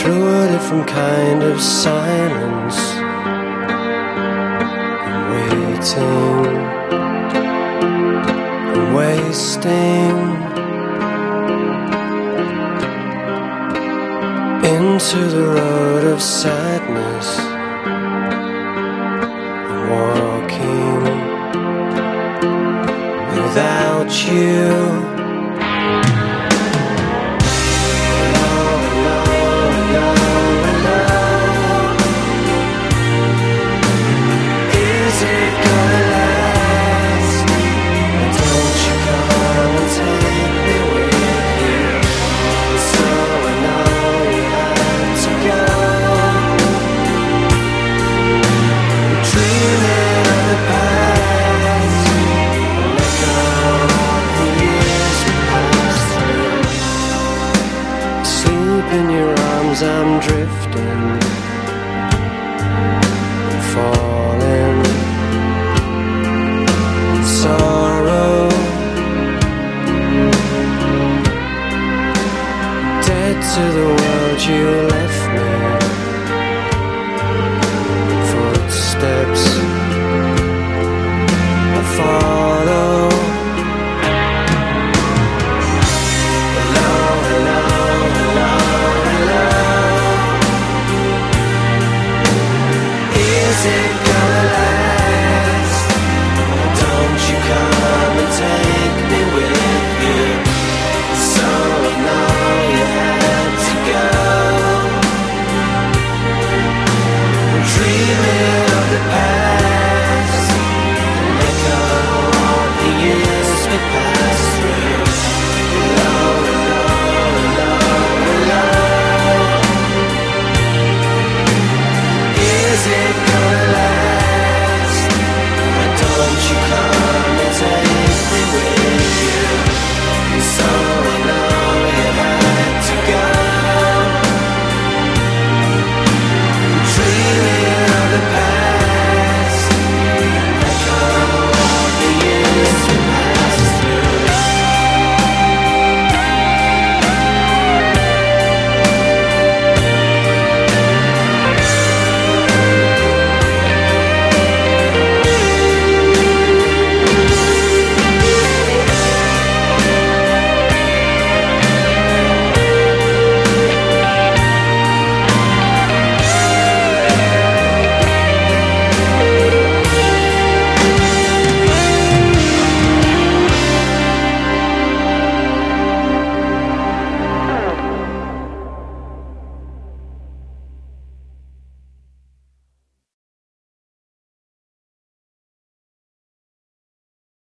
through a different kind of silence, and waiting and wasting into the road of sadness, and walking without you. In your arms I'm drifting and falling. Sorrow, dead to the world you left me. Footsteps